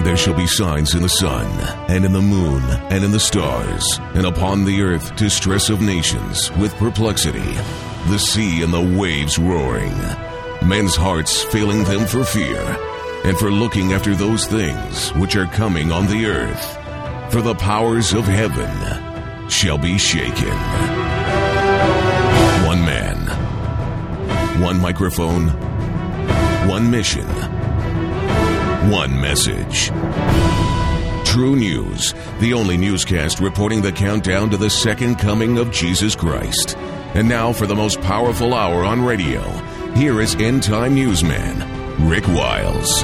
there shall be signs in the sun, and in the moon, and in the stars, and upon the earth distress of nations, with perplexity, the sea and the waves roaring, men's hearts failing them for fear, and for looking after those things which are coming on the earth. For the powers of heaven shall be shaken. One man, one microphone, one mission, one message. True News, the only newscast reporting the countdown to the second coming of Jesus Christ. And now for the most powerful hour on radio, here is End Time Newsman, Rick Wiles.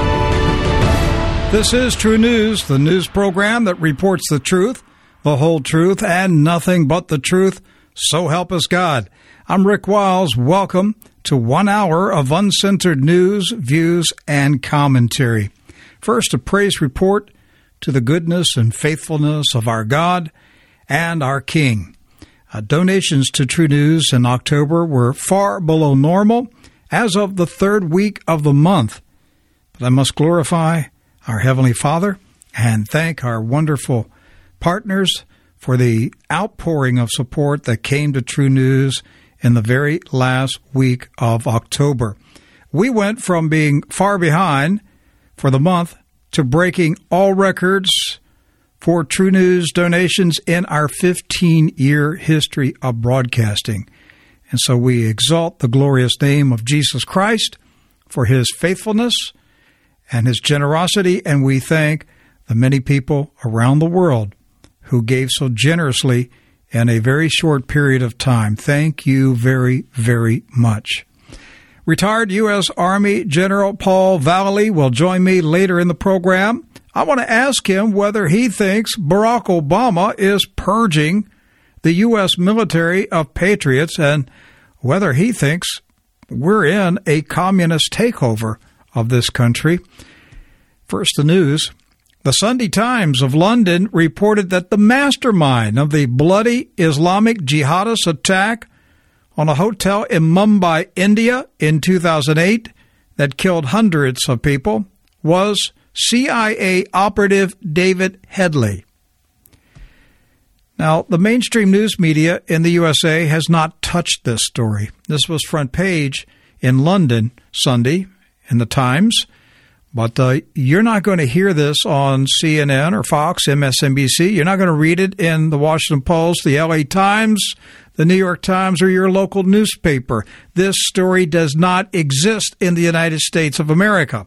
This is True News, the news program that reports the truth, the whole truth, and nothing but the truth. So help us God. I'm Rick Wiles. Welcome to 1 hour of uncensored news, views, and commentary. First, a praise report to the goodness and faithfulness of our God and our King. Donations to True News in October were far below normal as of the third week of the month. But I must glorify our Heavenly Father and thank our wonderful partners for the outpouring of support that came to True News in the very last week of October. We went from being far behind for the month to breaking all records for True News donations in our 15-year history of broadcasting. And so we exalt the glorious name of Jesus Christ for his faithfulness and his generosity, and we thank the many people around the world who gave so generously in a very short period of time. Thank you very, very much. Retired U.S. Army General Paul Vallely will join me later in the program. I want to ask him whether he thinks Barack Obama is purging the U.S. military of patriots and whether he thinks we're in a communist takeover of this country. First, the news. The Sunday Times of London reported that the mastermind of the bloody Islamic jihadist attack on a hotel in Mumbai, India in 2008 that killed hundreds of people was CIA operative David Headley. Now, the mainstream news media in the USA has not touched this story. This was front page in London Sunday in the Times, but you're not going to hear this on CNN or Fox, MSNBC. You're not going to read it in the Washington Post, the LA Times, the New York Times, or your local newspaper. This story does not exist in the United States of America.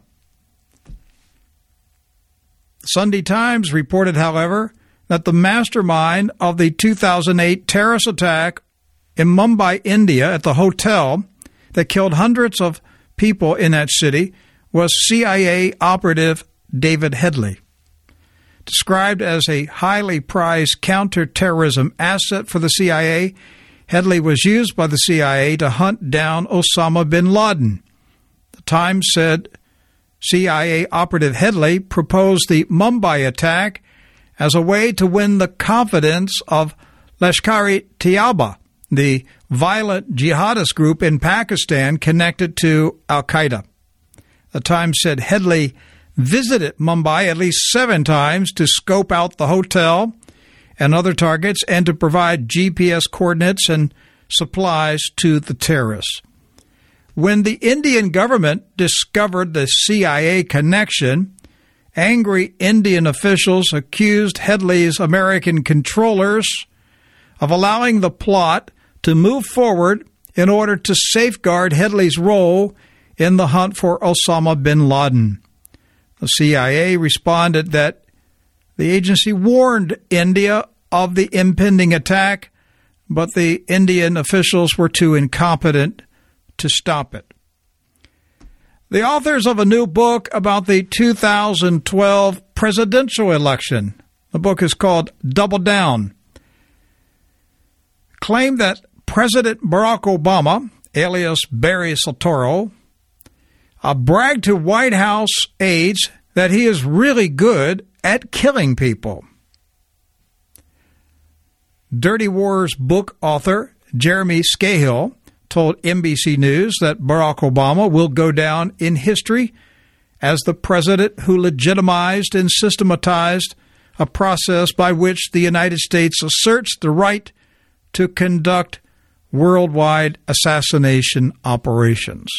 The Sunday Times reported, however, that the mastermind of the 2008 terrorist attack in Mumbai, India, at the hotel that killed hundreds of people in that city was CIA operative David Headley. Described as a highly prized counterterrorism asset for the CIA, Headley was used by the CIA to hunt down Osama bin Laden. The Times said CIA operative Headley proposed the Mumbai attack as a way to win the confidence of Lashkar-e-Taiba, the violent jihadist group in Pakistan connected to al-Qaeda. The Times said Headley visited Mumbai at least 7 times to scope out the hotel and other targets and to provide GPS coordinates and supplies to the terrorists. When the Indian government discovered the CIA connection, angry Indian officials accused Headley's American controllers of allowing the plot to move forward in order to safeguard Headley's role in the hunt for Osama bin Laden. The CIA responded that the agency warned India of the impending attack, but the Indian officials were too incompetent to stop it. The authors of a new book about the 2012 presidential election, the book is called Double Down, claim that President Barack Obama, alias Barry Soetoro, bragged to White House aides that he is really good at killing people. Dirty Wars book author Jeremy Scahill told NBC News that Barack Obama will go down in history as the president who legitimized and systematized a process by which the United States asserts the right to conduct worldwide assassination operations.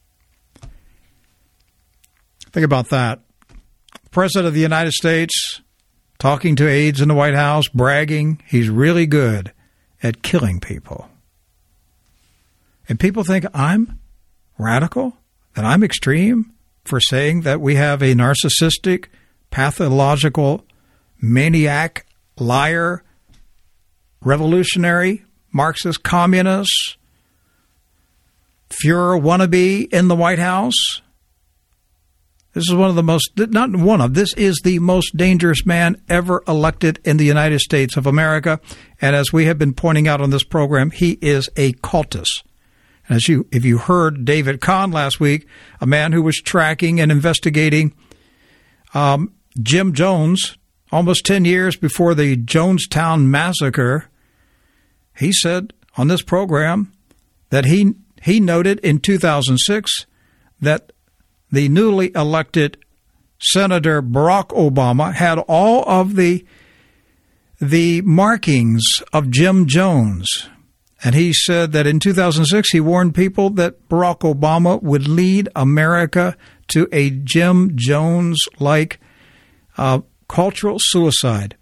Think about that. The President of the United States talking to aides in the White House, bragging he's really good at killing people. And people think I'm radical, that I'm extreme for saying that we have a narcissistic, pathological, maniac, liar, revolutionary, Marxist, communist, Fuhrer wannabe in the White House. This is this is the most dangerous man ever elected in the United States of America. And as we have been pointing out on this program, he is a cultist. And if you heard David Kahn last week, a man who was tracking and investigating Jim Jones almost 10 years before the Jonestown massacre, he said on this program that he noted in 2006 that the newly elected Senator Barack Obama had all of the markings of Jim Jones. And he said that in 2006, he warned people that Barack Obama would lead America to a Jim Jones-like cultural suicide.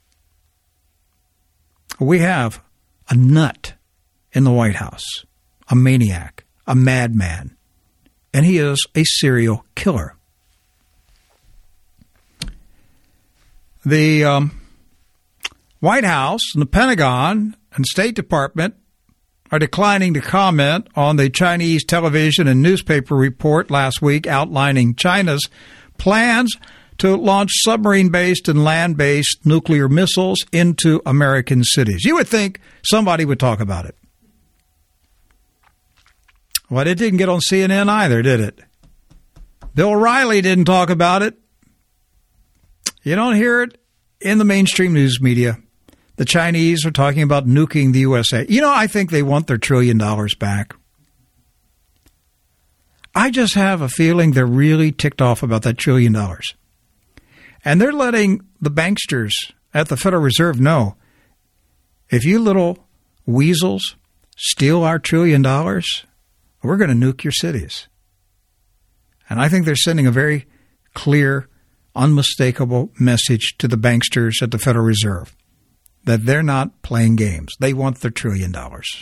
We have a nut in the White House, a maniac, a madman, and he is a serial killer. The White House and the Pentagon and State Department are declining to comment on the Chinese television and newspaper report last week outlining China's plans to launch submarine-based and land-based nuclear missiles into American cities. You would think somebody would talk about it. Well, it didn't get on CNN either, did it? Bill O'Reilly didn't talk about it. You don't hear it in the mainstream news media. The Chinese are talking about nuking the USA. You know, I think they want their $1 trillion back. I just have a feeling they're really ticked off about that $1 trillion. And they're letting the banksters at the Federal Reserve know, if you little weasels steal our $1 trillion, we're going to nuke your cities. And I think they're sending a very clear, unmistakable message to the banksters at the Federal Reserve that they're not playing games. They want their $1 trillion.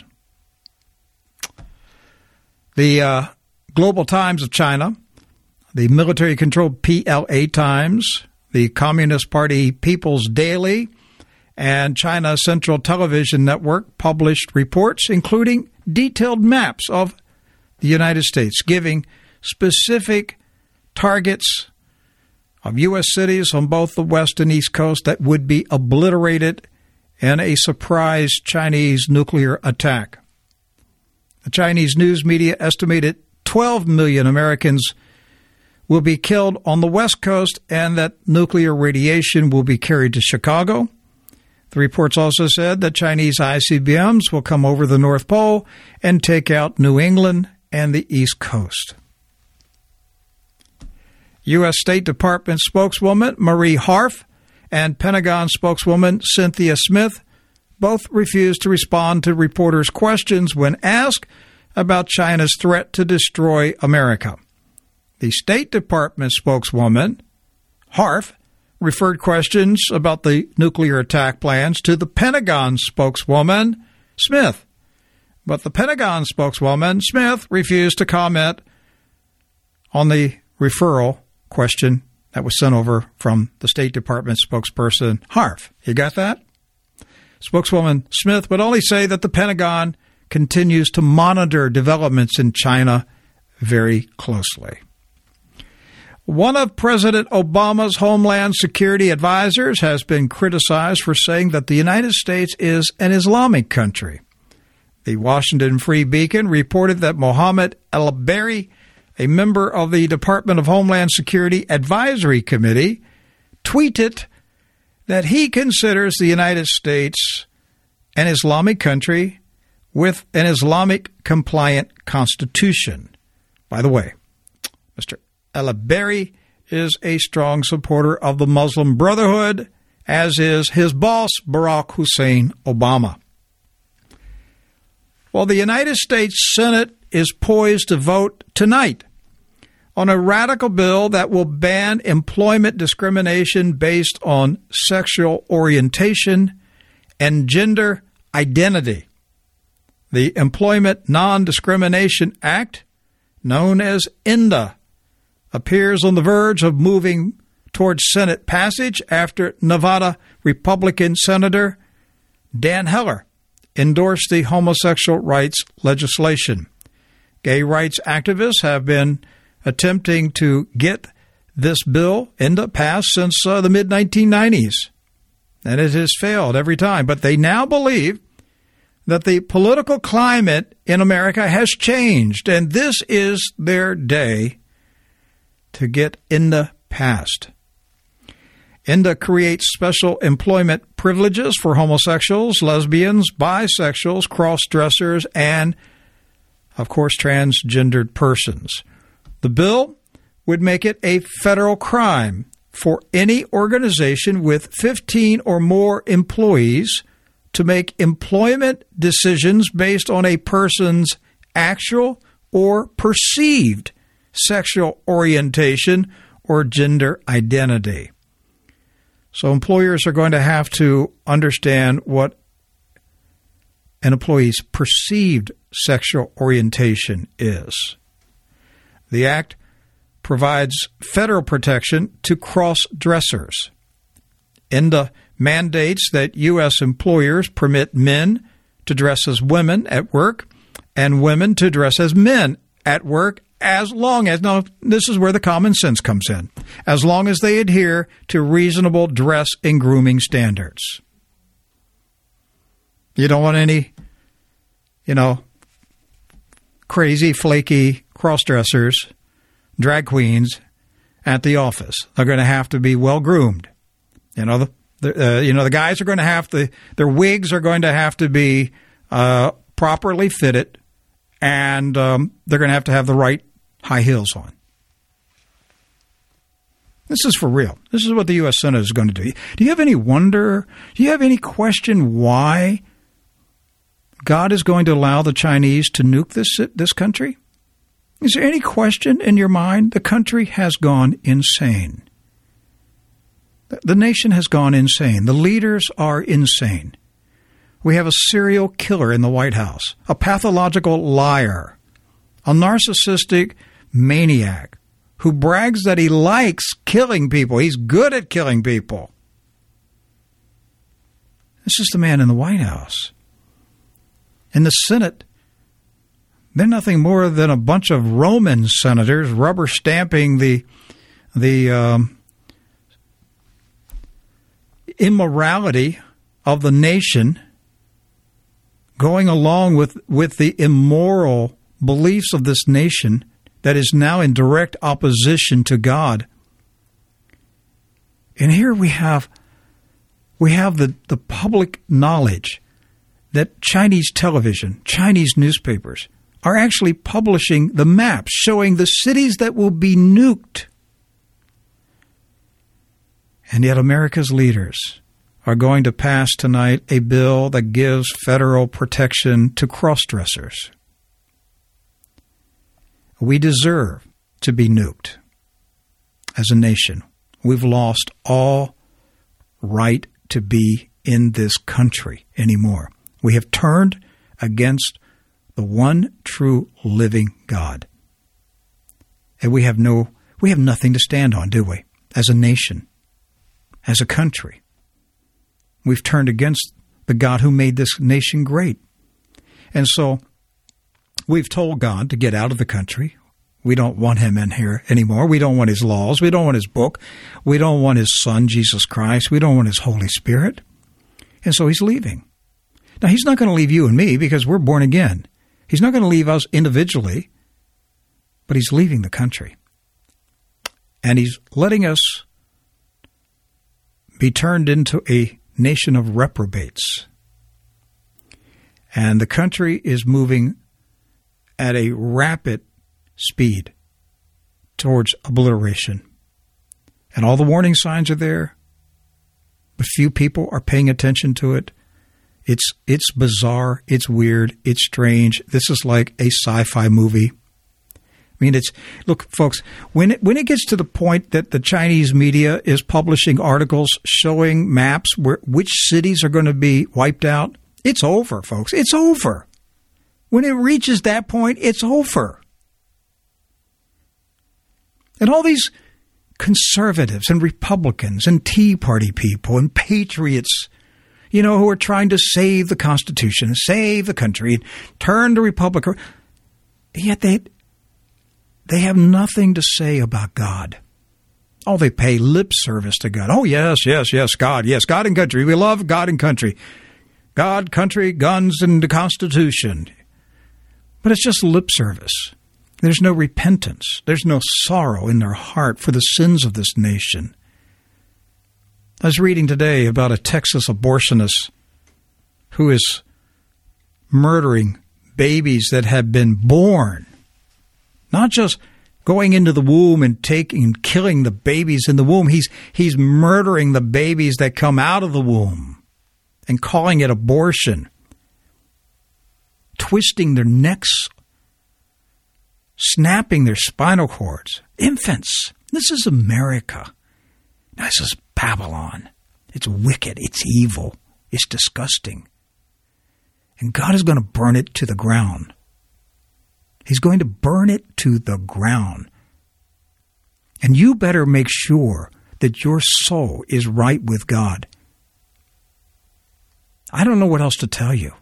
The Global Times of China, the military-controlled PLA Times, the Communist Party People's Daily, and China Central Television Network published reports including detailed maps of the United States, giving specific targets of U.S. cities on both the West and East Coast that would be obliterated in a surprise Chinese nuclear attack. The Chinese news media estimated 12 million Americans will be killed on the West Coast and that nuclear radiation will be carried to Chicago. The reports also said that Chinese ICBMs will come over the North Pole and take out New England and the East Coast. U.S. State Department spokeswoman Marie Harf and Pentagon spokeswoman Cynthia Smith both refused to respond to reporters' questions when asked about China's threat to destroy America. The State Department spokeswoman, Harf, referred questions about the nuclear attack plans to the Pentagon spokeswoman, Smith. But the Pentagon spokeswoman, Smith, refused to comment on the referral question that was sent over from the State Department spokesperson, Harf. You got that? Spokeswoman Smith would only say that the Pentagon continues to monitor developments in China very closely. One of President Obama's Homeland Security advisors has been criticized for saying that the United States is an Islamic country. The Washington Free Beacon reported that Mohammed El-Berry, a member of the Department of Homeland Security Advisory Committee, tweeted that he considers the United States an Islamic country with an Islamic-compliant constitution. By the way, Mr. El-Berry is a strong supporter of the Muslim Brotherhood, as is his boss, Barack Hussein Obama. Well, the United States Senate is poised to vote tonight on a radical bill that will ban employment discrimination based on sexual orientation and gender identity. The Employment Non-Discrimination Act, known as ENDA, appears on the verge of moving towards Senate passage after Nevada Republican Senator Dan Heller endorsed the homosexual rights legislation. Gay rights activists have been attempting to get this bill ENDA passed since the mid-1990s, and it has failed every time. But they now believe that the political climate in America has changed, and this is their day to get ENDA passed. ENDA creates special employment privileges for homosexuals, lesbians, bisexuals, cross-dressers, and, of course, transgendered persons. The bill would make it a federal crime for any organization with 15 or more employees to make employment decisions based on a person's actual or perceived sexual orientation or gender identity. So employers are going to have to understand what an employee's perceived sexual orientation is. The Act provides federal protection to cross-dressers. ENDA mandates that U.S. employers permit men to dress as women at work and women to dress as men at work, as long as, now this is where the common sense comes in, as long as they adhere to reasonable dress and grooming standards. You don't want any, crazy, flaky cross-dressers, drag queens at the office. They're going to have to be well-groomed. The guys are going to have to, their wigs are going to have to be properly fitted, and they're going to have the right high heels on. This is for real. This is what the U.S. Senate is going to do. Do you have any wonder? Do you have any question why God is going to allow the Chinese to nuke this country? Is there any question in your mind? The country has gone insane. The nation has gone insane. The leaders are insane. We have a serial killer in the White House, a pathological liar, a narcissistic maniac who brags that he likes killing people. He's good at killing people. This is the man in the White House. In the Senate, they're nothing more than a bunch of Roman senators rubber stamping the immorality of the nation, going along with the immoral beliefs of this nation that is now in direct opposition to God. And here we have the public knowledge that Chinese television, Chinese newspapers are actually publishing the maps showing the cities that will be nuked. And yet America's leaders are going to pass tonight a bill that gives federal protection to cross-dressers. We deserve to be nuked as a nation. We've lost all right to be in this country anymore. We have turned against the one true living God. And we have nothing to stand on, do we? As a nation, as a country. We've turned against the God who made this nation great. And so we've told God to get out of the country. We don't want him in here anymore. We don't want his laws. We don't want his book. We don't want his Son, Jesus Christ. We don't want his Holy Spirit. And so he's leaving. Now, he's not going to leave you and me because we're born again. He's not going to leave us individually, but he's leaving the country. And he's letting us be turned into a nation of reprobates. And the country is moving at a rapid speed towards obliteration. And all the warning signs are there, but few people are paying attention to it. It's bizarre, it's weird, it's strange. This is like a sci-fi movie. I mean, look, folks, when it gets to the point that the Chinese media is publishing articles showing maps which cities are going to be wiped out, it's over, folks. It's over. When it reaches that point, it's over. And all these conservatives and Republicans and Tea Party people and patriots, who are trying to save the Constitution, save the country, turn to Republican, yet they have nothing to say about God. Oh, they pay lip service to God. Oh, yes, God. Yes, God and country. We love God and country. God, country, guns, and the Constitution. But it's just lip service. There's no repentance. There's no sorrow in their heart for the sins of this nation. I was reading today about a Texas abortionist who is murdering babies that have been born. Not just going into the womb and killing the babies in the womb. He's murdering the babies that come out of the womb and calling it abortion. Twisting their necks, snapping their spinal cords. Infants. This is America. This is Babylon. It's wicked. It's evil. It's disgusting. And God is going to burn it to the ground. He's going to burn it to the ground. And you better make sure that your soul is right with God. I don't know what else to tell you.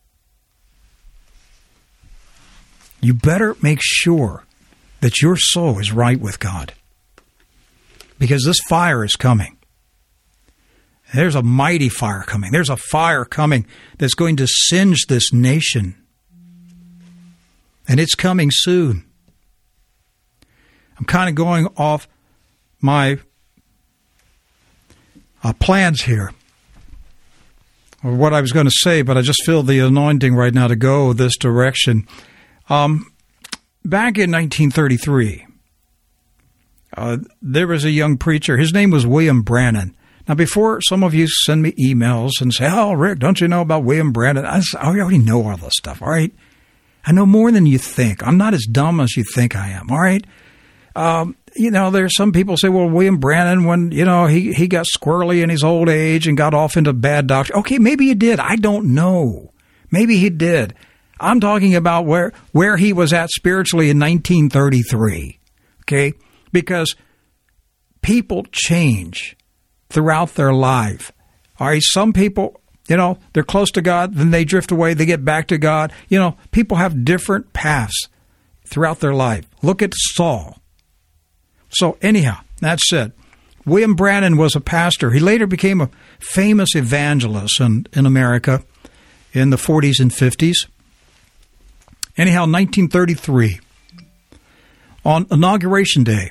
You better make sure that your soul is right with God. Because this fire is coming. There's a mighty fire coming. There's a fire coming that's going to singe this nation. And it's coming soon. I'm kind of going off my plans here, or what I was going to say, but I just feel the anointing right now to go this direction. Back in 1933, there was a young preacher. His name was William Branham. Now, before some of you send me emails and say, "Oh, Rick, don't you know about William Branham?" I already know all this stuff, all right? I know more than you think. I'm not as dumb as you think I am, all right? There's some people say, well, William Branham, when, he got squirrely in his old age and got off into bad doctrine. Okay, maybe he did. I don't know. Maybe he did. I'm talking about where he was at spiritually in 1933, okay? Because people change throughout their life. All right, some people, they're close to God, then they drift away, they get back to God. People have different paths throughout their life. Look at Saul. So anyhow, that said, William Branham was a pastor. He later became a famous evangelist in America in the 40s and 50s. Anyhow, 1933, on Inauguration Day,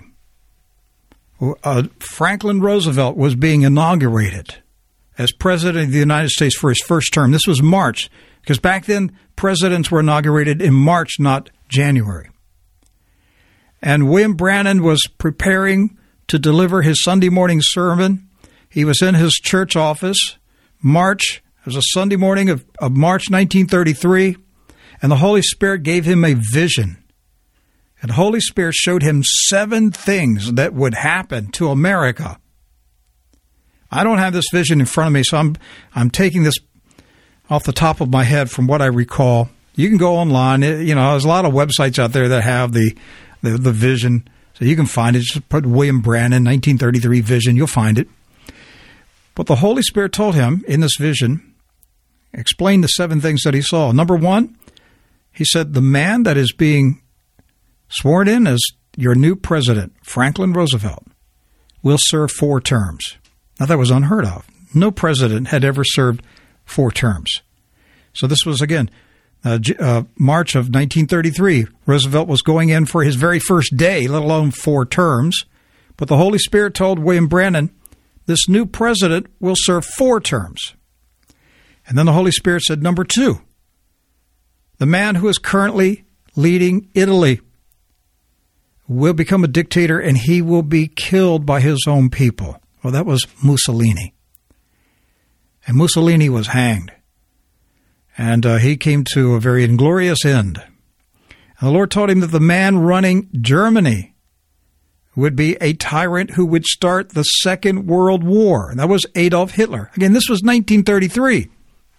Franklin Roosevelt was being inaugurated as President of the United States for his first term. This was March, because back then presidents were inaugurated in March, not January. And William Branham was preparing to deliver his Sunday morning sermon. He was in his church office. It was a Sunday morning of March 1933, and the Holy Spirit gave him a vision. And the Holy Spirit showed him 7 things that would happen to America. I don't have this vision in front of me, so I'm taking this off the top of my head from what I recall. You can go online. There's a lot of websites out there that have the vision, so you can find it. Just put William Branham 1933 vision. You'll find it. But the Holy Spirit told him in this vision, explained the 7 things that he saw. Number 1, he said, the man that is being sworn in as your new president, Franklin Roosevelt, will serve 4 terms. Now, that was unheard of. No president had ever served 4 terms. So this was, again, March of 1933. Roosevelt was going in for his very first day, let alone 4 terms. But the Holy Spirit told William Branham, this new president will serve 4 terms. And then the Holy Spirit said, number 2, the man who is currently leading Italy will become a dictator and he will be killed by his own people. Well, that was Mussolini. And Mussolini was hanged. And he came to a very inglorious end. And the Lord told him that the man running Germany would be a tyrant who would start the Second World War. And that was Adolf Hitler. Again, this was 1933.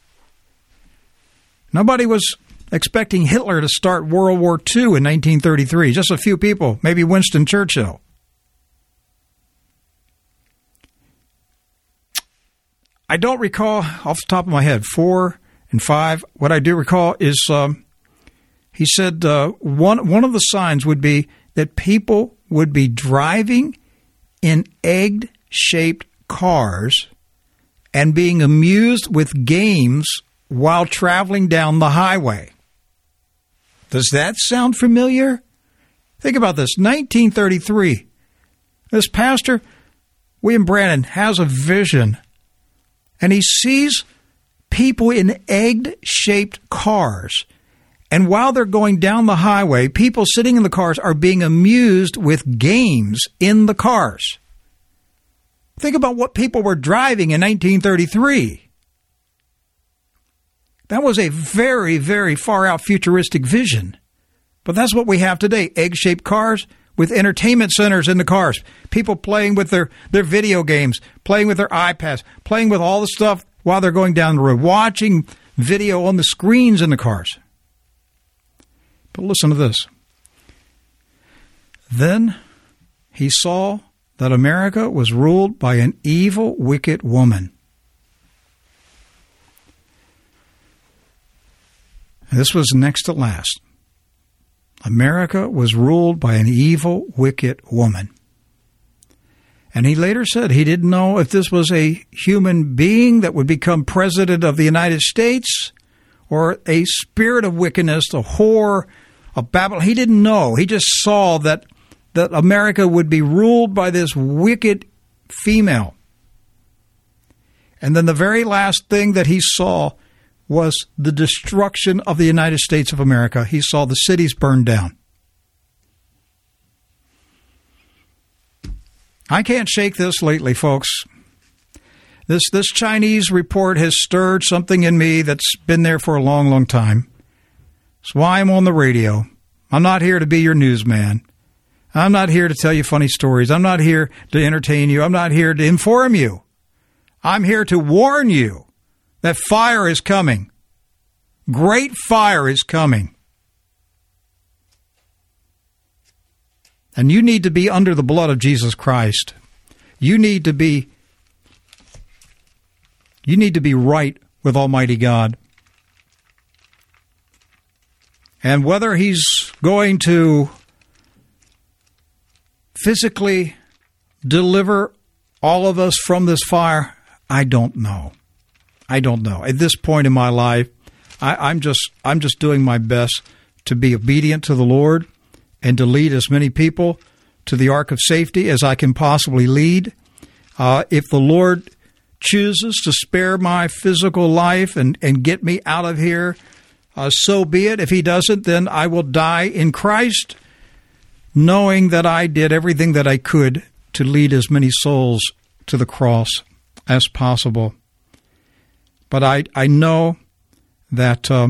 Nobody was expecting Hitler to start World War II in 1933. Just a few people, maybe Winston Churchill. I don't recall off the top of my head 4 and 5. What I do recall is he said one of the signs would be that people would be driving in egg-shaped cars and being amused with games while traveling down the highway. Does that sound familiar? Think about this. 1933. This pastor, William Branham, has a vision, and he sees people in egg-shaped cars. And while they're going down the highway, people sitting in the cars are being amused with games in the cars. Think about what people were driving in 1933. That was a very, very far-out futuristic vision. But that's what we have today, egg-shaped cars with entertainment centers in the cars. People playing with their video games, playing with their iPads, playing with all the stuff while they're going down the road, watching video on the screens in the cars. But listen to this. Then he saw that America was ruled by an evil, wicked woman. And this was next to last. America was ruled by an evil, wicked woman. And he later said he didn't know if this was a human being that would become president of the United States or a spirit of wickedness, a whore, a Babylon. He didn't know. He just saw that America would be ruled by this wicked female. And then the very last thing that he saw was the destruction of the United States of America. He saw the cities burned down. I can't shake this lately, folks. This Chinese report has stirred something in me that's been there for a long, long time. That's why I'm on the radio. I'm not here to be your newsman. I'm not here to tell you funny stories. I'm not here to entertain you. I'm not here to inform you. I'm here to warn you that fire is coming. Great fire is coming. And you need to be under the blood of Jesus Christ. You need to be right with Almighty God. And whether he's going to physically deliver all of us from this fire, I don't know. I don't know. At this point in my life, I'm just doing my best to be obedient to the Lord and to lead as many people to the ark of safety as I can possibly lead. If the Lord chooses to spare my physical life and get me out of here, so be it. If he doesn't, then I will die in Christ, knowing that I did everything that I could to lead as many souls to the cross as possible. But I know that the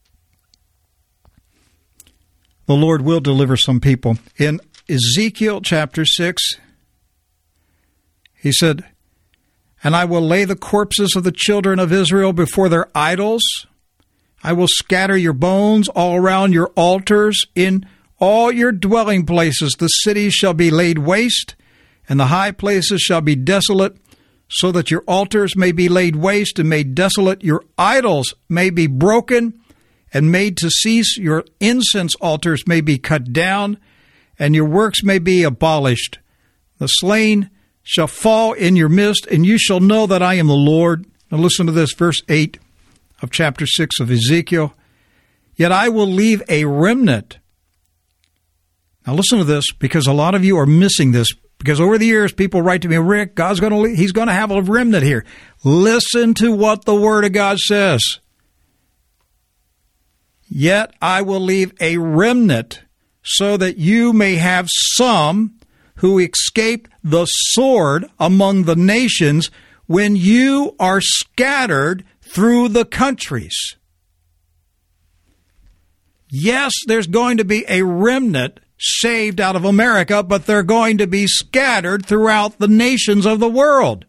Lord will deliver some people. In Ezekiel chapter 6, he said, "And I will lay the corpses of the children of Israel before their idols. I will scatter your bones all around your altars. In all your dwelling places the cities shall be laid waste, and the high places shall be desolate, so that your altars may be laid waste and made desolate. Your idols may be broken and made to cease. Your incense altars may be cut down, and your works may be abolished. The slain shall fall in your midst, and you shall know that I am the Lord." Now listen to this, verse 8 of chapter 6 of Ezekiel. "Yet I will leave a remnant." Now listen to this, because a lot of you are missing this. Because over the years, people write to me, "Rick, he's going to have a remnant here." Listen to what the Word of God says. "Yet I will leave a remnant so that you may have some who escape the sword among the nations when you are scattered through the countries. Yes, there's going to be a remnant saved out of America, but they're going to be scattered throughout the nations of the world.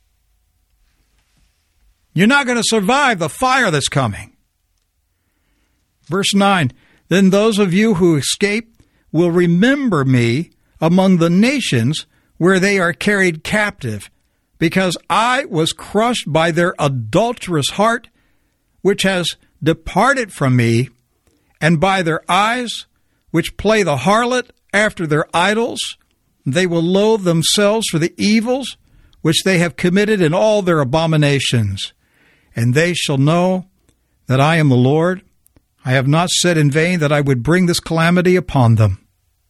You're not going to survive the fire that's coming. Verse 9, then those of you who escape will remember me among the nations where they are carried captive, because I was crushed by their adulterous heart, which has departed from me, and by their eyes, which play the harlot after their idols. They will loathe themselves for the evils which they have committed in all their abominations. And they shall know that I am the Lord. I have not said in vain that I would bring this calamity upon them.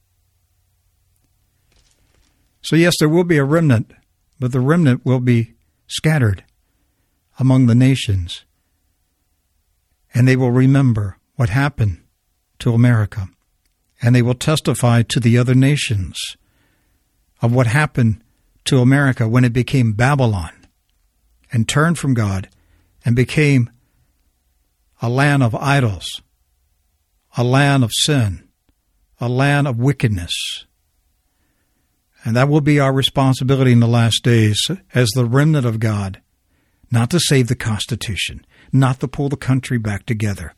So yes, there will be a remnant, but the remnant will be scattered among the nations. And they will remember what happened to America. And they will testify to the other nations of what happened to America when it became Babylon and turned from God and became a land of idols, a land of sin, a land of wickedness. And that will be our responsibility in the last days as the remnant of God, not to save the Constitution, not to pull the country back together.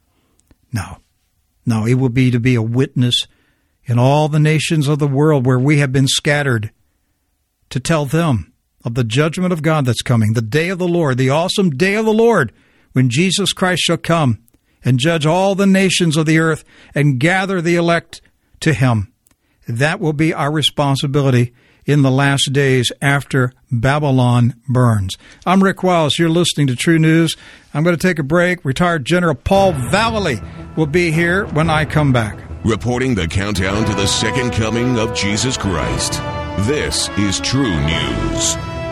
No, it will be to be a witness in all the nations of the world where we have been scattered, to tell them of the judgment of God that's coming, the day of the Lord, the awesome day of the Lord, when Jesus Christ shall come and judge all the nations of the earth and gather the elect to him. That will be our responsibility in the last days after Babylon burns. I'm Rick Wiles. You're listening to True News. I'm going to take a break. Retired General Paul Vallely will be here when I come back. Reporting the countdown to the second coming of Jesus Christ. This is True News.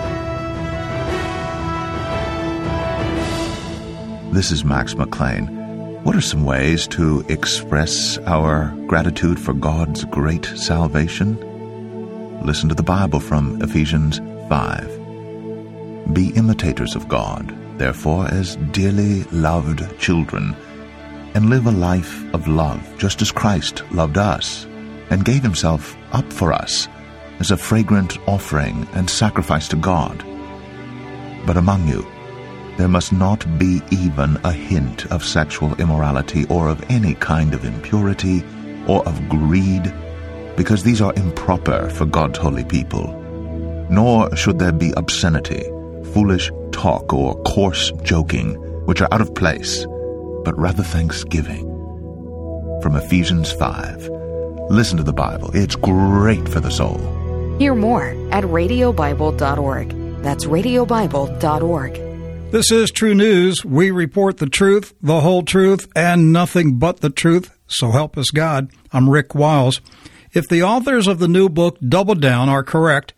This is Max McLean. What are some ways to express our gratitude for God's great salvation? Listen to the Bible from Ephesians 5. Be imitators of God, therefore, as dearly loved children, and live a life of love, just as Christ loved us, and gave himself up for us as a fragrant offering and sacrifice to God. But among you, there must not be even a hint of sexual immorality or of any kind of impurity or of greed, because these are improper for God's holy people. Nor should there be obscenity, foolish talk, or coarse joking, which are out of place, but rather thanksgiving. From Ephesians 5. Listen to the Bible. It's great for the soul. Hear more at radiobible.org. That's radiobible.org. This is True News. We report the truth, the whole truth, and nothing but the truth. So help us God. I'm Rick Wiles. If the authors of the new book, Double Down, are correct,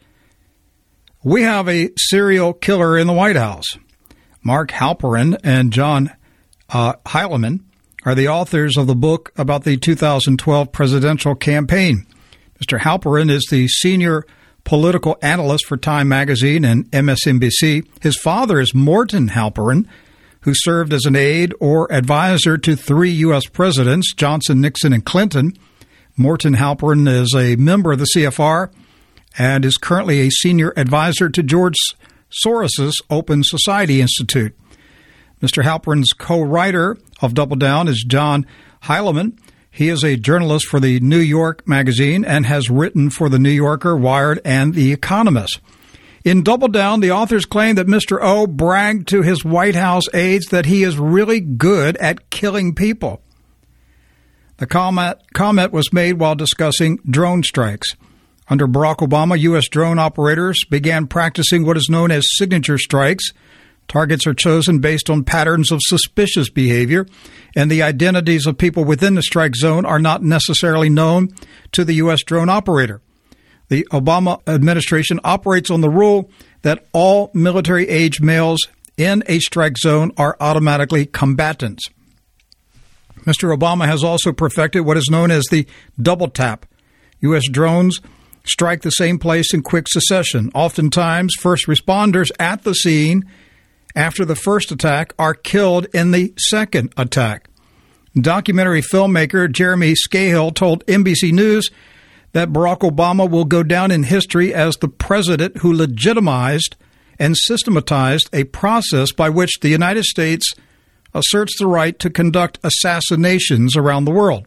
we have a serial killer in the White House. Mark Halperin and John Heilemann are the authors of the book about the 2012 presidential campaign. Mr. Halperin is the senior political analyst for Time Magazine and MSNBC. His father is Morton Halperin, who served as an aide or advisor to 3 U.S. presidents, Johnson, Nixon, and Clinton. Morton Halperin is a member of the CFR and is currently a senior advisor to George Soros' Open Society Institute. Mr. Halperin's co-writer of Double Down is John Heilemann. He is a journalist for the New York Magazine and has written for The New Yorker, Wired, and The Economist. In Double Down, the authors claim that Mr. O bragged to his White House aides that he is really good at killing people. The comment was made while discussing drone strikes. Under Barack Obama, U.S. drone operators began practicing what is known as signature strikes. Targets are chosen based on patterns of suspicious behavior, and the identities of people within the strike zone are not necessarily known to the U.S. drone operator. The Obama administration operates on the rule that all military-age males in a strike zone are automatically combatants. Mr. Obama has also perfected what is known as the double tap. U.S. drones strike the same place in quick succession. Oftentimes, first responders at the scene after the first attack are killed in the second attack. Documentary filmmaker Jeremy Scahill told NBC News that Barack Obama will go down in history as the president who legitimized and systematized a process by which the United States asserts the right to conduct assassinations around the world.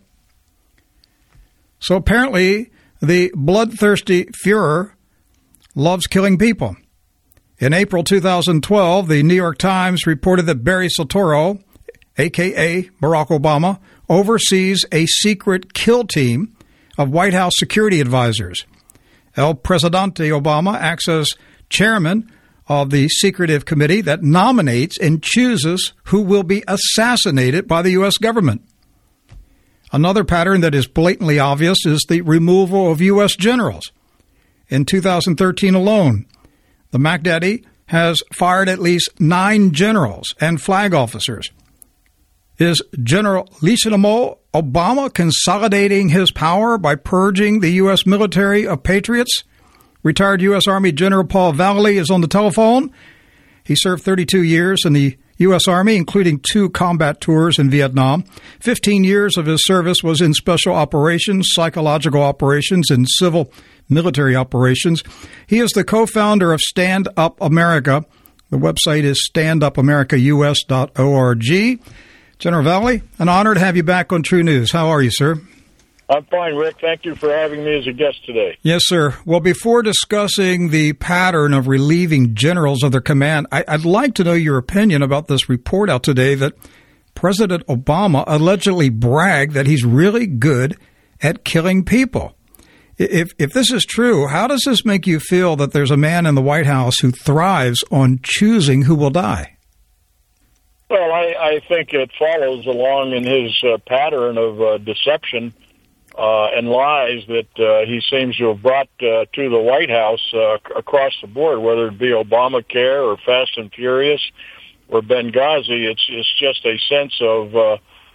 So apparently, the bloodthirsty Fuhrer loves killing people. In April 2012, the New York Times reported that Barry Soetoro, a.k.a. Barack Obama, oversees a secret kill team of White House security advisors. El Presidente Obama acts as chairman of the secretive committee that nominates and chooses who will be assassinated by the U.S. government. Another pattern that is blatantly obvious is the removal of U.S. generals. In 2013 alone, the Mac Daddy has fired at least 9 generals and flag officers. Is Generalissimo Obama consolidating his power by purging the U.S. military of patriots? Retired U.S. Army General Paul Vallely is on the telephone. He served 32 years in the U.S. Army, including 2 combat tours in Vietnam. 15 years of his service was in special operations, psychological operations, and civil military operations. He is the co-founder of Stand Up America. The website is standupamericaus.org. General Vallely, an honor to have you back on True News. How are you, sir? I'm fine, Rick. Thank you for having me as a guest today. Yes, sir. Well, before discussing the pattern of relieving generals of their command, I'd like to know your opinion about this report out today that President Obama allegedly bragged that he's really good at killing people. If this is true, how does this make you feel that there's a man in the White House who thrives on choosing who will die? Well, I think it follows along in his pattern of deception and lies that he seems to have brought to the White House across the board, whether it be Obamacare or Fast and Furious or Benghazi. It's just a sense of a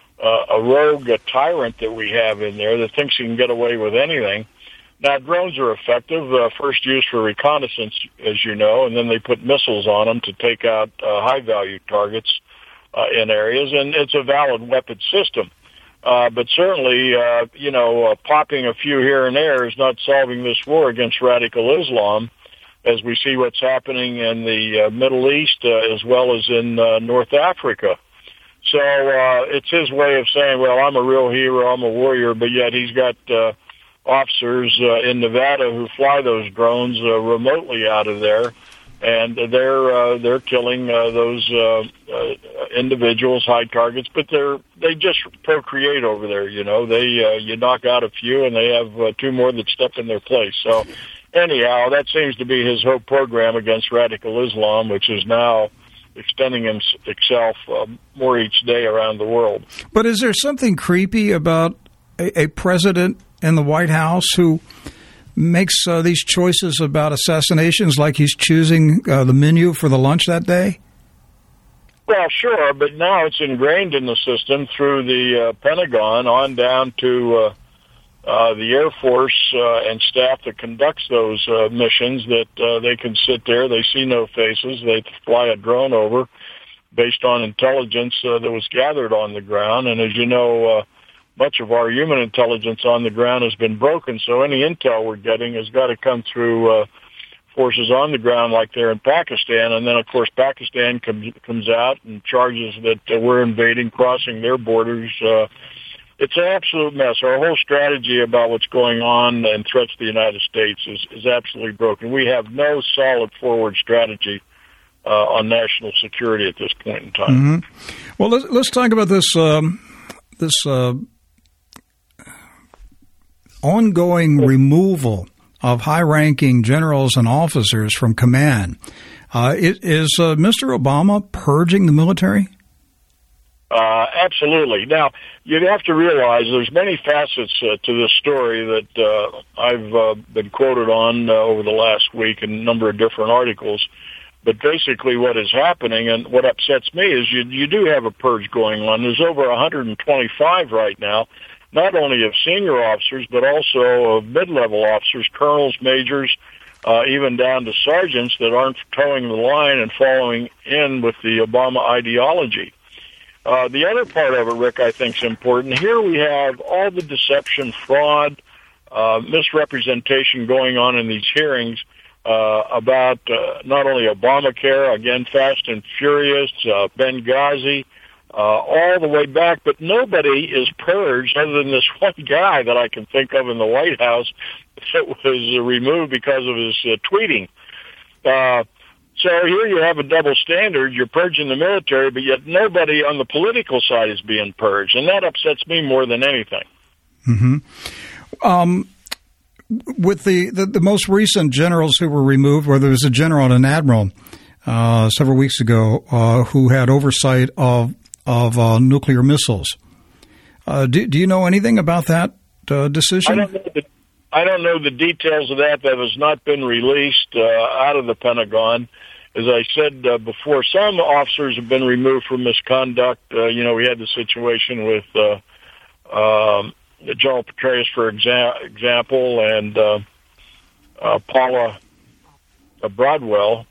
rogue tyrant that we have in there that thinks he can get away with anything. Now, drones are effective, first used for reconnaissance, as you know, and then they put missiles on them to take out high-value targets in areas, and it's a valid weapon system. But certainly, popping a few here and there is not solving this war against radical Islam, as we see what's happening in the Middle East as well as in North Africa. So it's his way of saying, well, I'm a real hero, I'm a warrior, but yet he's got officers in Nevada who fly those drones remotely out of there. And they're killing those individuals, high targets, but they just procreate over there. You know, you knock out a few, and they have 2 more that step in their place. So, anyhow, that seems to be his whole program against radical Islam, which is now extending itself more each day around the world. But is there something creepy about a president in the White House who makes these choices about assassinations, like he's choosing the menu for the lunch that day? Well, sure, but now it's ingrained in the system through the Pentagon on down to the Air Force and staff that conducts those missions, that they can sit there, they see no faces, they fly a drone over based on intelligence that was gathered on the ground, and as you know, much of our human intelligence on the ground has been broken, so any intel we're getting has got to come through forces on the ground like they're in Pakistan, and then, of course, Pakistan comes out and charges that we're invading, crossing their borders. It's an absolute mess. Our whole strategy about what's going on and threats to the United States is absolutely broken. We have no solid forward strategy on national security at this point in time. Mm-hmm. Well, let's talk about this ongoing removal of high-ranking generals and officers from command. Is Mr. Obama purging the military? Absolutely. Now, you'd have to realize there's many facets to this story that I've been quoted on over the last week in a number of different articles. But basically what is happening, and what upsets me, is you do have a purge going on. There's over 125 right now, not only of senior officers, but also of mid-level officers, colonels, majors, even down to sergeants that aren't towing the line and following in with the Obama ideology. The other part of it, Rick, I think is important. Here we have all the deception, fraud, misrepresentation going on in these hearings about not only Obamacare, again, Fast and Furious, Benghazi, all the way back, but nobody is purged other than this one guy that I can think of in the White House that was removed because of his tweeting. So here you have a double standard. You're purging the military, but yet nobody on the political side is being purged, and that upsets me more than anything. Mm-hmm. With the most recent generals who were removed, where there was a general and an admiral several weeks ago who had oversight of nuclear missiles. Do you know anything about that decision? I don't know the details of that. That has not been released out of the Pentagon. As I said before, some officers have been removed for misconduct. We had the situation with General Petraeus, for example, and Paula Broadwell,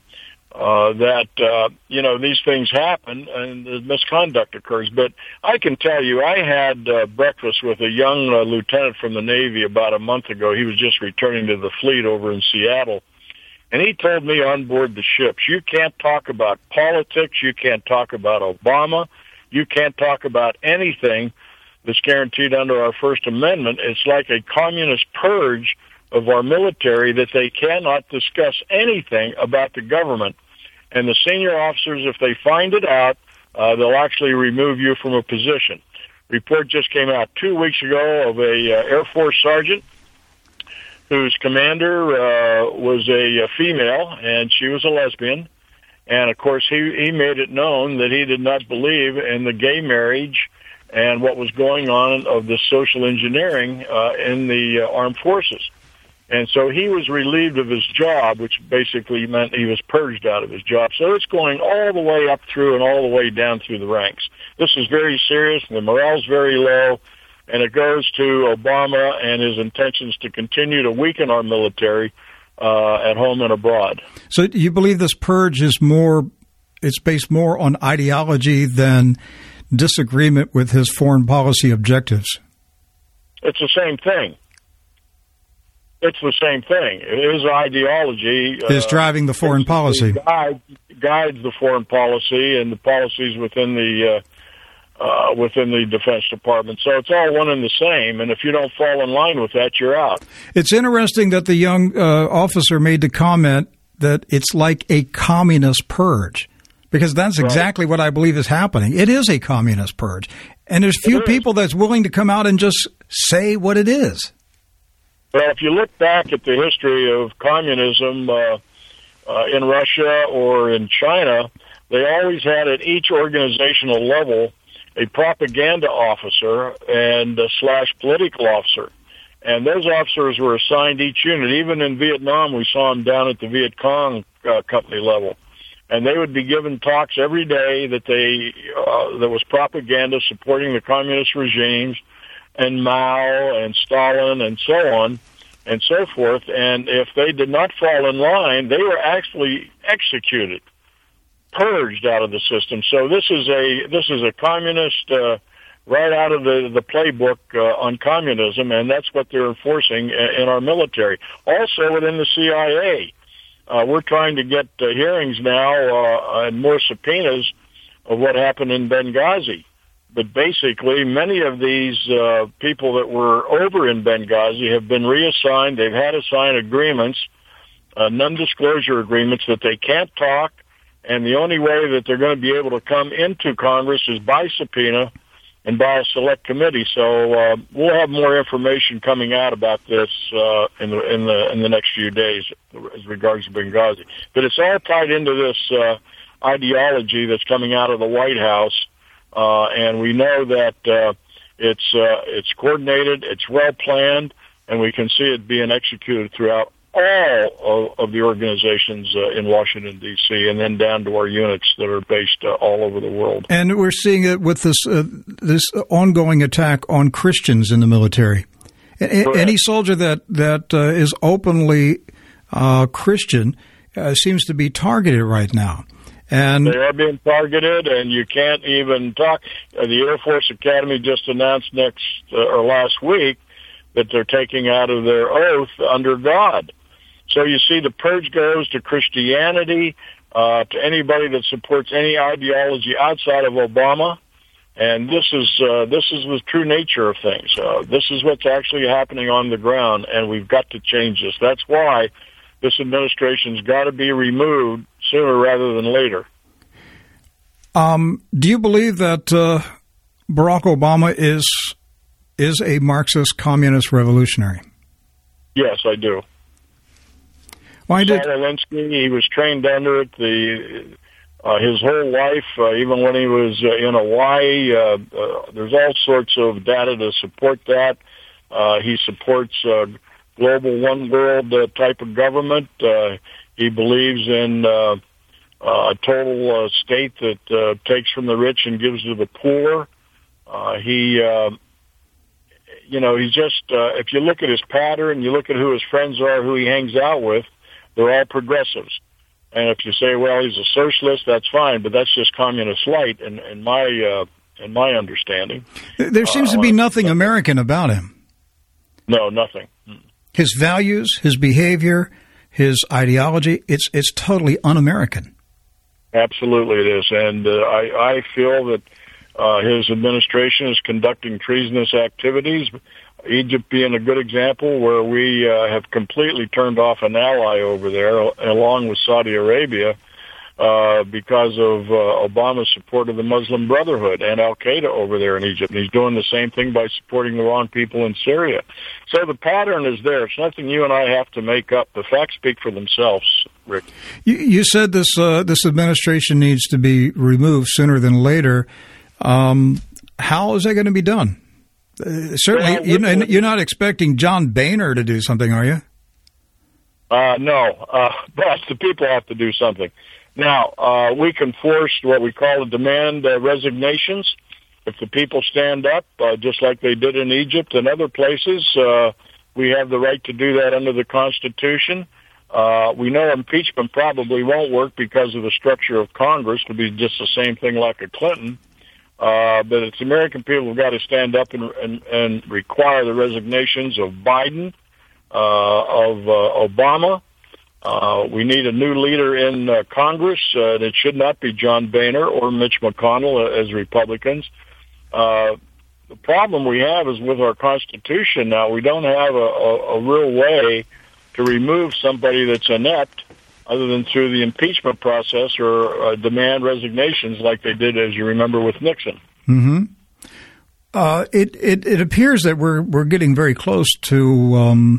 these things happen and the misconduct occurs. But I can tell you, I had breakfast with a young lieutenant from the Navy about a month ago. He was just returning to the fleet over in Seattle. And he told me on board the ships, you can't talk about politics, you can't talk about Obama, you can't talk about anything that's guaranteed under our First Amendment. It's like a communist purge of our military that they cannot discuss anything about the government. And the senior officers, if they find it out, they'll actually remove you from a position. Report just came out 2 weeks ago of a Air Force sergeant whose commander was a female, and she was a lesbian. And, of course, he made it known that he did not believe in the gay marriage and what was going on of the social engineering in the armed forces. And so he was relieved of his job, which basically meant he was purged out of his job. So it's going all the way up through and all the way down through the ranks. This is very serious, and the morale's very low, and it goes to Obama and his intentions to continue to weaken our military at home and abroad. So you believe this purge is it's based more on ideology than disagreement with his foreign policy objectives? It's the same thing. It's the same thing. His ideology is driving the foreign policy. Guides the foreign policy and the policies within the Defense Department. So it's all one and the same. And if you don't fall in line with that, you're out. It's interesting that the young officer made the comment that it's like a communist purge, because that's exactly what I believe is happening. It is a communist purge, and there's few people that's willing to come out and just say what it is. Well, if you look back at the history of communism in Russia or in China, they always had at each organizational level a propaganda officer and a / political officer. And those officers were assigned each unit. Even in Vietnam, we saw them down at the Viet Cong company level. And they would be given talks every day that that was propaganda supporting the communist regimes and Mao and Stalin and so on and so forth. And if they did not fall in line, they were actually executed, purged out of the system. So this is a communist right out of the playbook on communism, and that's what they're enforcing in our military. Also within the CIA, we're trying to get hearings now and more subpoenas of what happened in Benghazi. But basically, many of these people that were over in Benghazi have been reassigned. They've had to sign agreements, non-disclosure agreements, that they can't talk, and the only way that they're going to be able to come into Congress is by subpoena and by a select committee. So we'll have more information coming out about this in the next few days as regards to Benghazi. But it's all tied into this ideology that's coming out of the White House. And we know that it's coordinated, it's well planned, and we can see it being executed throughout all of the organizations in Washington, D.C., and then down to our units that are based all over the world. And we're seeing it with this ongoing attack on Christians in the military. Any soldier that is openly Christian seems to be targeted right now. And they are being targeted, and you can't even talk. The Air Force Academy just announced last week that they're taking out of their oath under God. So you see, the purge goes to Christianity, to anybody that supports any ideology outside of Obama, and this is the true nature of things. This is what's actually happening on the ground, and we've got to change this. That's why this administration's got to be removed sooner rather than later. Do you believe that Barack Obama is a Marxist communist revolutionary? Yes, I do. Why did Saul Alinsky, he was trained under it his whole life, even when he was in Hawaii. There's all sorts of data to support that. He supports global one world type of government. He believes in a total state that takes from the rich and gives to the poor. He's just, if you look at his pattern, you look at who his friends are, who he hangs out with, they're all progressives. And if you say, well, he's a socialist, that's fine, but that's just communist light in my understanding. There seems to be nothing American about him. No, nothing. His values, his behavior, his ideology, it's totally un-American. Absolutely it is. And I feel that his administration is conducting treasonous activities, Egypt being a good example where we have completely turned off an ally over there, along with Saudi Arabia, because of Obama's support of the Muslim Brotherhood and Al-Qaeda over there in Egypt. And he's doing the same thing by supporting the wrong people in Syria. So the pattern is there. It's nothing you and I have to make up. The facts speak for themselves, Rick. You said this administration needs to be removed sooner than later. How is that going to be done? Certainly, you're not expecting John Boehner to do something, are you? No, but the people have to do something. Now, we can force what we call a demand resignations. If the people stand up, just like they did in Egypt and other places, we have the right to do that under the Constitution. We know impeachment probably won't work because of the structure of Congress. It'll be just the same thing like a Clinton. But it's the American people who've got to stand up and require the resignations of Biden, of Obama. We need a new leader in Congress. It should not be John Boehner or Mitch McConnell as Republicans. The problem we have is with our Constitution now, we don't have a real way to remove somebody that's inept other than through the impeachment process or demand resignations like they did, as you remember, with Nixon. Mm-hmm. It appears that we're getting very close to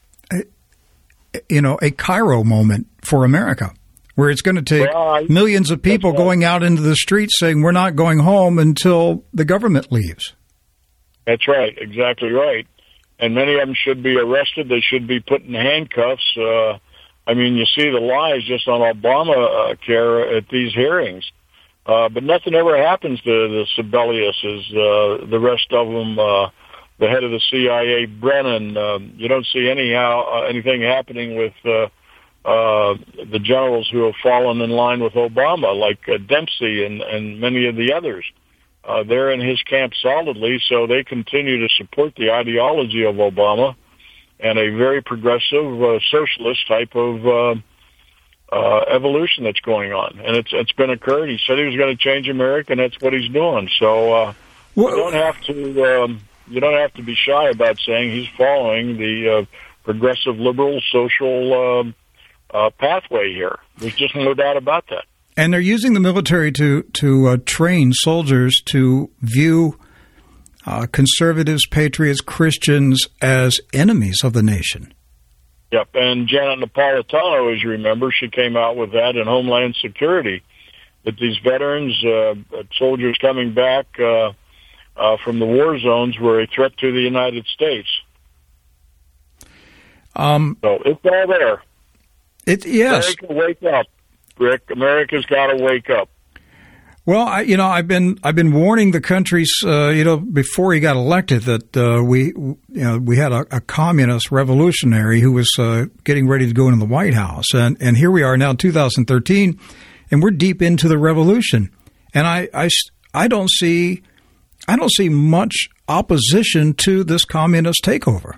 a Cairo moment for America, where it's going to take millions of people going out into the streets saying we're not going home until the government leaves. That's right, exactly right. And many of them should be arrested. They should be put in handcuffs. You see the lies just on Obamacare at these hearings. But nothing ever happens to the Sebeliuses, the rest of them, the head of the CIA, Brennan. You don't see anything happening with the generals who have fallen in line with Obama, like Dempsey and many of the others. They're in his camp solidly, so they continue to support the ideology of Obama and a very progressive socialist type of evolution that's going on. And it's been occurred. He said he was going to change America, and that's what he's doing. So you don't have to be shy about saying he's following the progressive liberal social pathway here. There's just no doubt about that. And they're using the military to train soldiers to view conservatives, patriots, Christians as enemies of the nation. Yep, and Janet Napolitano, as you remember, she came out with that in Homeland Security, that these veterans, soldiers coming back from the war zones were a threat to the United States. So it's all there. Yes. America, wake up, Rick. America's got to wake up. Well, I've been warning the countries, before he got elected that we had a communist revolutionary who was getting ready to go into the White House, and here we are now, 2013, and we're deep into the revolution, and I don't see much opposition to this communist takeover.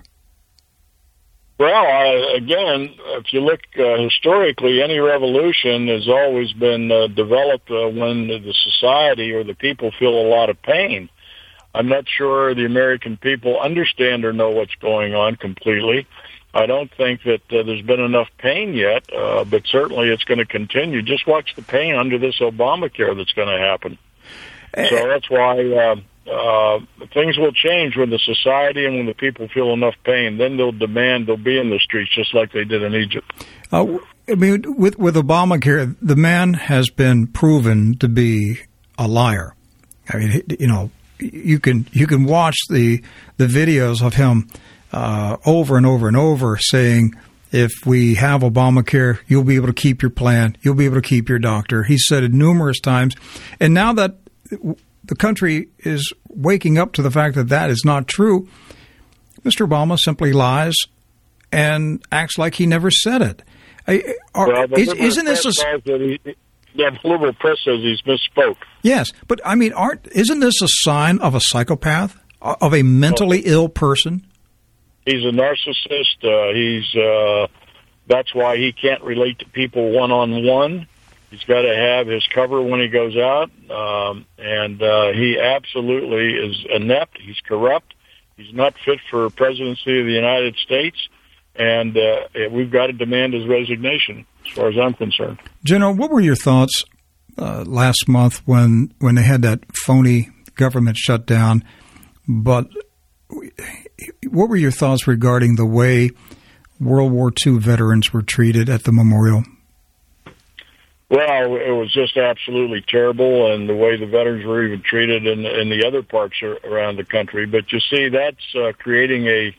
Well, again, if you look historically, any revolution has always been developed when the society or the people feel a lot of pain. I'm not sure the American people understand or know what's going on completely. I don't think that there's been enough pain yet, but certainly it's going to continue. Just watch the pain under this Obamacare that's going to happen. So that's why things will change when the society and when the people feel enough pain. Then they'll be in the streets just like they did in Egypt. With Obamacare, the man has been proven to be a liar. I mean, you can watch the videos of him over and over and over saying, if we have Obamacare, you'll be able to keep your plan, you'll be able to keep your doctor. He said it numerous times. And now that the country is waking up to the fact that that is not true, Mr. Obama simply lies and acts like he never said it. Isn't this the liberal press says he's misspoke? Yes, but I mean, isn't this a sign of a psychopath, of a mentally ill person? He's a narcissist. That's why he can't relate to people one-on-one. He's got to have his cover when he goes out, and he absolutely is inept. He's corrupt. He's not fit for presidency of the United States, and we've got to demand his resignation, as far as I'm concerned. General, what were your thoughts last month when they had that phony government shutdown? But what were your thoughts regarding the way World War II veterans were treated at the memorial? Well, it was just absolutely terrible, and the way the veterans were even treated in the other parts around the country. But you see, that's creating a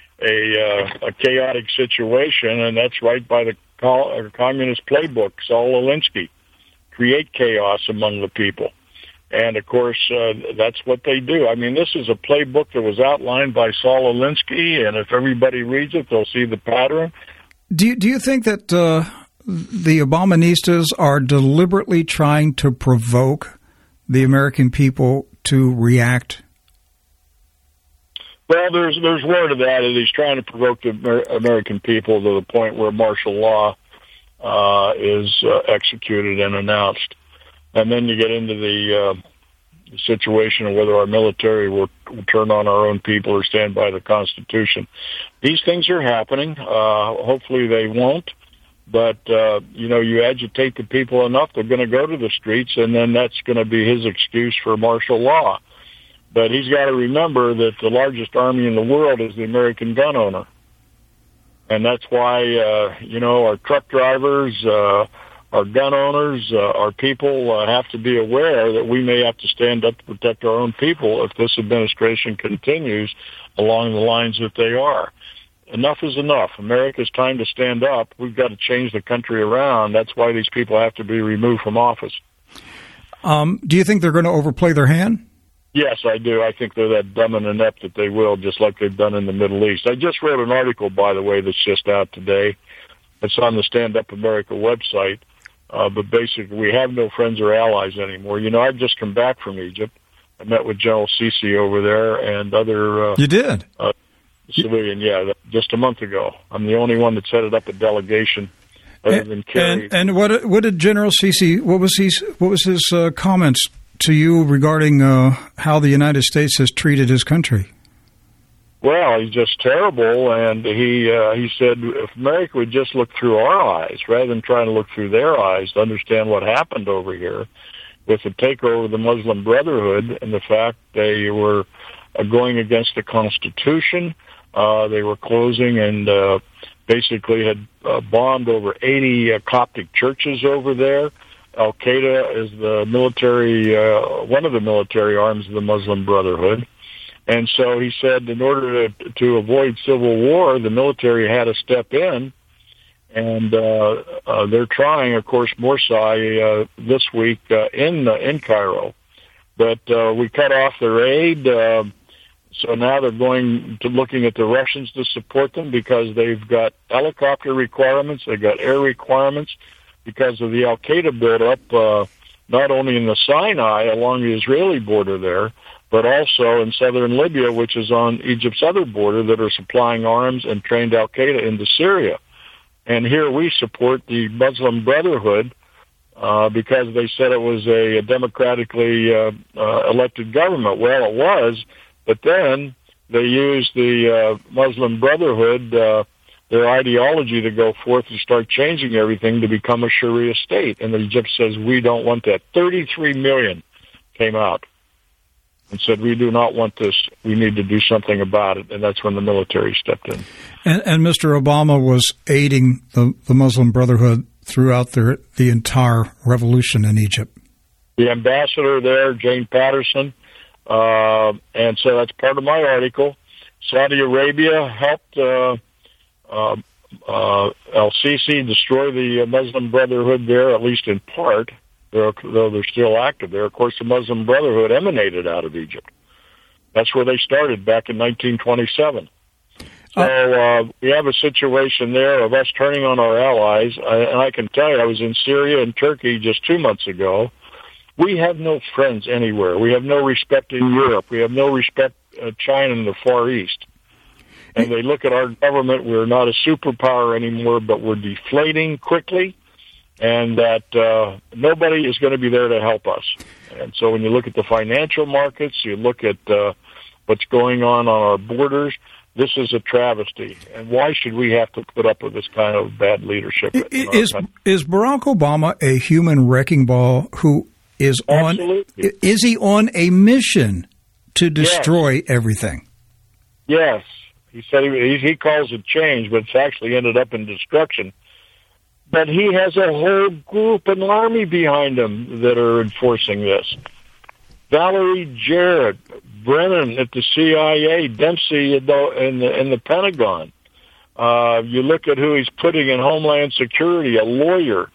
chaotic situation, and that's right by the communist playbook, Saul Alinsky. Create chaos among the people. And, of course, that's what they do. I mean, this is a playbook that was outlined by Saul Alinsky, and if everybody reads it, they'll see the pattern. Do you think that the Obaministas are deliberately trying to provoke the American people to react? Well, there's word of that. He's trying to provoke the American people to the point where martial law is executed and announced. And then you get into the situation of whether our military will turn on our own people or stand by the Constitution. These things are happening. Hopefully they won't. But, you agitate the people enough, they're going to go to the streets, and then that's going to be his excuse for martial law. But he's got to remember that the largest army in the world is the American gun owner. And that's why, our truck drivers, our gun owners, our people have to be aware that we may have to stand up to protect our own people if this administration continues along the lines that they are. Enough is enough. America's time to stand up. We've got to change the country around. That's why these people have to be removed from office. Do you think they're going to overplay their hand? Yes, I do. I think they're that dumb and inept that they will, just like they've done in the Middle East. I just wrote an article, by the way, that's just out today. It's on the Stand Up America website. But basically, we have no friends or allies anymore. I've just come back from Egypt. I met with General Sisi over there and other... You did? Civilian, yeah, just a month ago. I'm the only one that's headed up a delegation other than Kerry. And what did General Sisi, what was his comments to you regarding how the United States has treated his country? Well, he's just terrible, and he said if America would just look through our eyes rather than trying to look through their eyes to understand what happened over here with the takeover of the Muslim Brotherhood and the fact they were going against the Constitution. They were closing and basically had bombed over 80 Coptic churches over there. Al-Qaeda is the military, one of the military arms of the Muslim Brotherhood. And so he said in order to avoid civil war, the military had to step in, and they're trying, of course, Morsi this week in Cairo. But we cut off their aid, so now they're going to looking at the Russians to support them because they've got helicopter requirements, they've got air requirements because of the Al-Qaeda buildup, not only in the Sinai along the Israeli border there, but also in southern Libya, which is on Egypt's other border, that are supplying arms and trained Al-Qaeda into Syria. And here we support the Muslim Brotherhood because they said it was a democratically elected government. Well, it was, but then they used the Muslim Brotherhood, their ideology, to go forth and start changing everything to become a Sharia state. And Egypt says, we don't want that. 33 million came out and said, we do not want this. We need to do something about it. And that's when the military stepped in. And Mr. Obama was aiding the Muslim Brotherhood throughout the entire revolution in Egypt. The ambassador there, Jane Patterson, and so that's part of my article. Saudi Arabia helped al-Sisi destroy the Muslim Brotherhood there, at least in part, though they're still active there. Of course, the Muslim Brotherhood emanated out of Egypt. That's where they started back in 1927. So we have a situation there of us turning on our allies. And I can tell you, I was in Syria and Turkey just 2 months ago. We have no friends anywhere. We have no respect in Europe. We have no respect China in the Far East. And they look at our government, we're not a superpower anymore, but we're deflating quickly, and that nobody is going to be there to help us. And so when you look at the financial markets, you look at what's going on our borders, this is a travesty. And why should we have to put up with this kind of bad leadership? Is Barack Obama a human wrecking ball who is Absolutely. Is he on a mission to destroy everything? Yes. He said he calls it change, but it's actually ended up in destruction. But he has a whole group, an army behind him that are enforcing this. Valerie Jarrett, Brennan at the CIA, Dempsey in the Pentagon. You look at who he's putting in Homeland Security, a lawyer.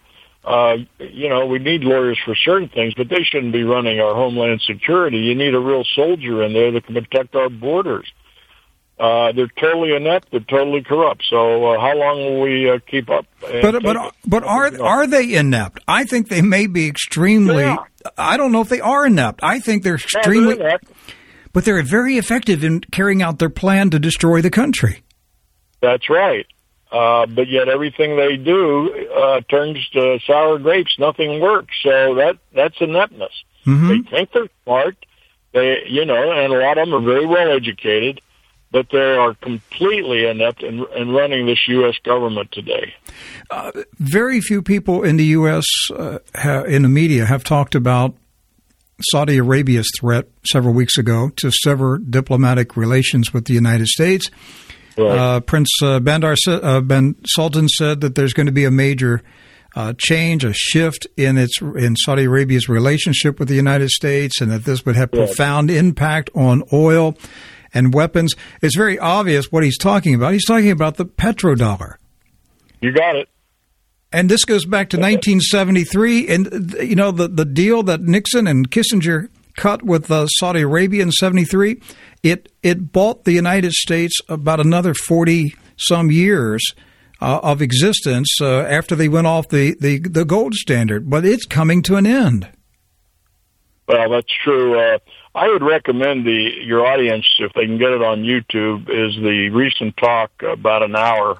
We need lawyers for certain things, but they shouldn't be running our Homeland Security. You need a real soldier in there that can protect our borders. They're totally inept. They're totally corrupt. So how long will we keep up? But are they inept? I think they may be extremely. Yeah. I don't know if they are inept. I think they're extremely. They're inept. But they're very effective in carrying out their plan to destroy the country. That's right. But yet everything they do turns to sour grapes. Nothing works. So that's ineptness. Mm-hmm. They think they're smart. And a lot of them are very well educated, but they are completely inept in running this U.S. government today. Very few people in the U.S. In the media have talked about Saudi Arabia's threat several weeks ago to sever diplomatic relations with the United States. Right. Prince Ben Sultan said that there's going to be a major change, a shift in Saudi Arabia's relationship with the United States, and that this would have profound impact on oil and weapons. It's very obvious what he's talking about. He's talking about the petrodollar. You got it. And this goes back to 1973, and the deal that Nixon and Kissinger cut with Saudi Arabia in 73. It bought the United States about another 40-some years of existence after they went off the gold standard. But it's coming to an end. Well, that's true. I would recommend your audience, if they can get it on YouTube, is the recent talk, about an hour,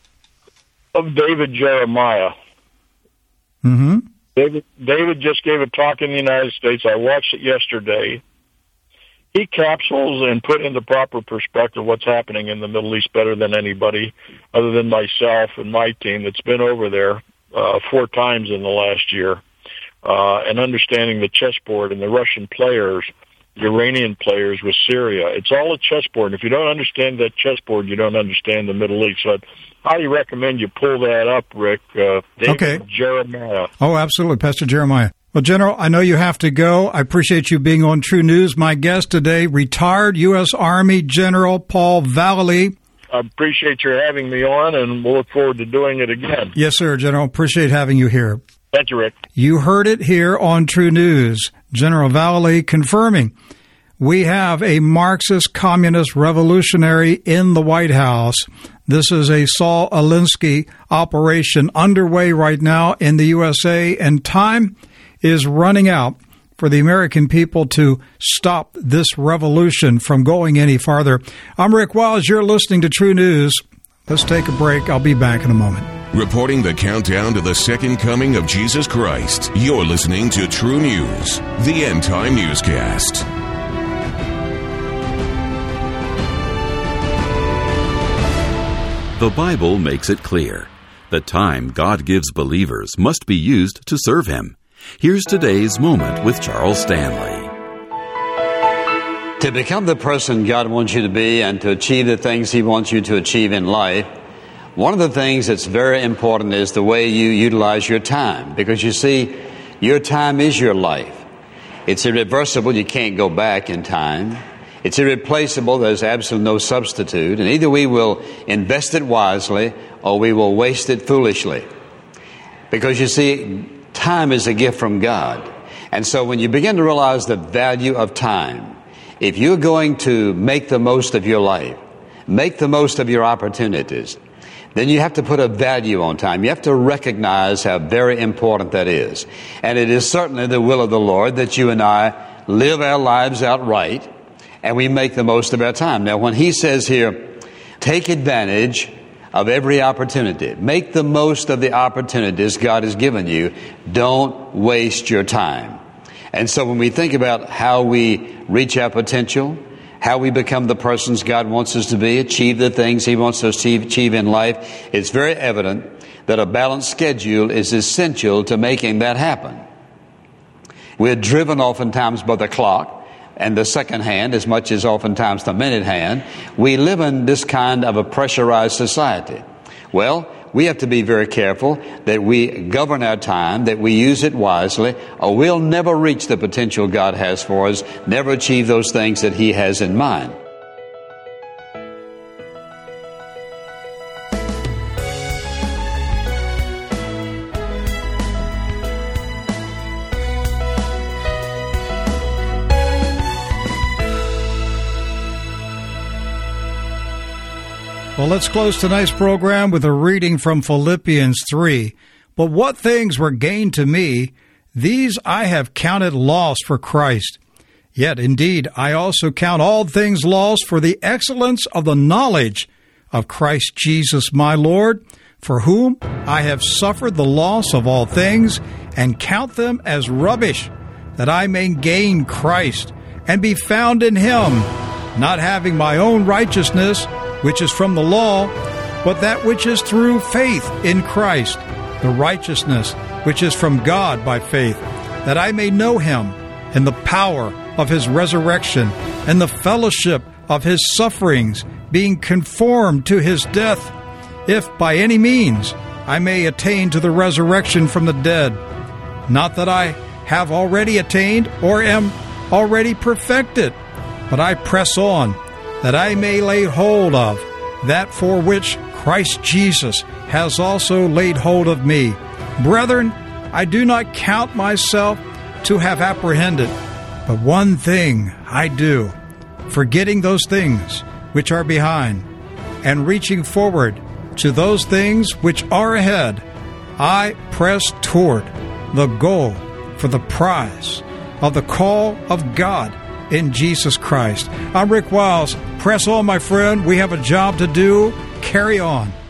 of David Jeremiah. Mm-hmm. David just gave a talk in the United States. I watched it yesterday. He capsules and put into proper perspective what's happening in the Middle East better than anybody other than myself and my team that's been over there 4 times in the last year, and understanding the chessboard and the Russian players, the Iranian players with Syria. It's all a chessboard. If you don't understand that chessboard, you don't understand the Middle East. So I'd highly recommend you pull that up, Rick. David Jeremiah. Oh, absolutely. Pastor Jeremiah. Well, General, I know you have to go. I appreciate you being on True News. My guest today, retired U.S. Army General Paul Vallely. I appreciate your having me on, and we'll look forward to doing it again. Yes, sir, General. Appreciate having you here. Thank you, Rick. You heard it here on True News. General Vallely confirming we have a Marxist communist revolutionary in the White House. This is a Saul Alinsky operation underway right now in the USA, and time is running out for the American people to stop this revolution from going any farther. I'm Rick Wiles. You're listening to True News. Let's take a break. I'll be back in a moment. Reporting the countdown to the second coming of Jesus Christ, you're listening to True News, the end-time newscast. The Bible makes it clear. The time God gives believers must be used to serve Him. Here's today's Moment with Charles Stanley. To become the person God wants you to be and to achieve the things He wants you to achieve in life, one of the things that's very important is the way you utilize your time. Because you see, your time is your life. It's irreversible. You can't go back in time. It's irreplaceable. There's absolutely no substitute. And either we will invest it wisely or we will waste it foolishly. Because you see, time is a gift from God. And so when you begin to realize the value of time, if you're going to make the most of your life, make the most of your opportunities, then you have to put a value on time. You have to recognize how very important that is. And it is certainly the will of the Lord that you and I live our lives out right and we make the most of our time. Now, when He says here, take advantage of every opportunity, make the most of the opportunities God has given you, don't waste your time. And so when we think about how we reach our potential, how we become the persons God wants us to be, achieve the things He wants us to achieve in life, it's very evident that a balanced schedule is essential to making that happen. We're driven oftentimes by the clock and the second hand as much as oftentimes the minute hand. We live in this kind of a pressurized society. Well, we have to be very careful that we govern our time, that we use it wisely, or we'll never reach the potential God has for us, never achieve those things that He has in mind. Well, let's close tonight's program with a reading from Philippians 3. But what things were gained to me, these I have counted loss for Christ. Yet, indeed, I also count all things lost for the excellence of the knowledge of Christ Jesus my Lord, for whom I have suffered the loss of all things, and count them as rubbish, that I may gain Christ, and be found in Him, not having my own righteousness, which is from the law, but that which is through faith in Christ, the righteousness which is from God by faith, that I may know Him and the power of His resurrection and the fellowship of His sufferings, being conformed to His death, if by any means I may attain to the resurrection from the dead. Not that I have already attained or am already perfected, but I press on, that I may lay hold of that for which Christ Jesus has also laid hold of me. Brethren, I do not count myself to have apprehended, but one thing I do, forgetting those things which are behind, and reaching forward to those things which are ahead, I press toward the goal for the prize of the call of God in Jesus Christ. I'm Rick Wiles. Press on, my friend. We have a job to do. Carry on.